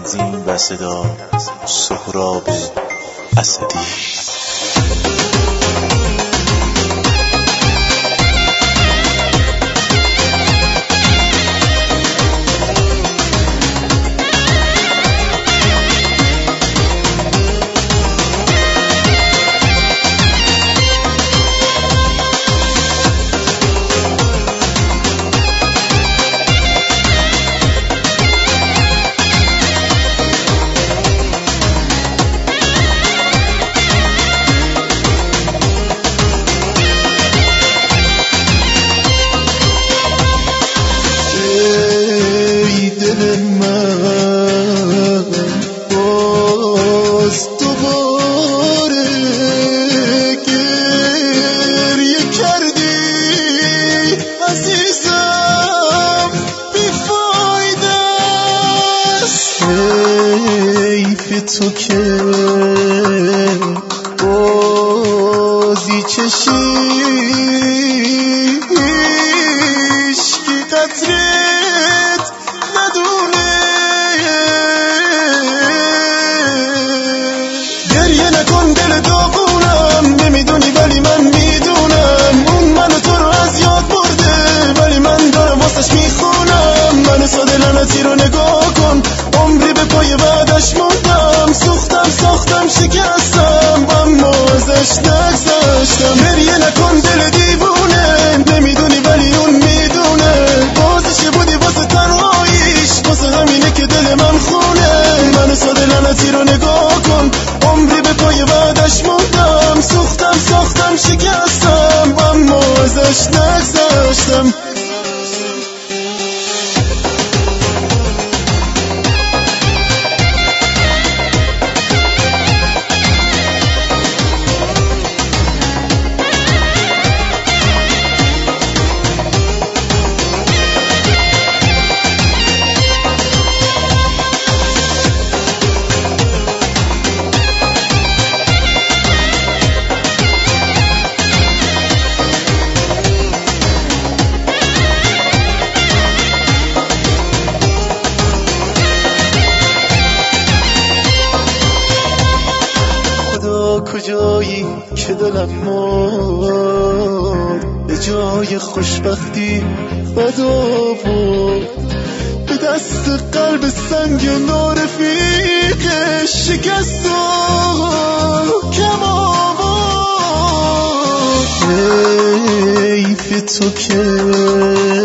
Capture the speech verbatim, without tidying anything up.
تنظیم و صدا سهراب اسدی. تو که بازی چشیش کی قطرت ندونه، گریه نکن دل داغونم، نمیدونی ولی من میدونم اون منو تو رو از یاد برده، ولی من دارم واسش میخونم. من ساده لعنتی رو نگاه کن، عمری به پای بعدش موندم، سوختم ساختم شکستم اما ازش نگذشتم. گریه نکن دل دیوونه، نمیدونی ولی اون میدونه، بازش بودی واسه تنهاییش، واسه همینه که دل من خونه. من ساده لعنتی رو نگاه کن، عمری به پای بعدش موندم، سوختم ساختم شکستم اما ازش نگذشتم. کجایی که دلم مرد، به جای خوشبختی بدا بود، به دست قلب سنگ نارفیقش شکست و کم آورد. حیف تو که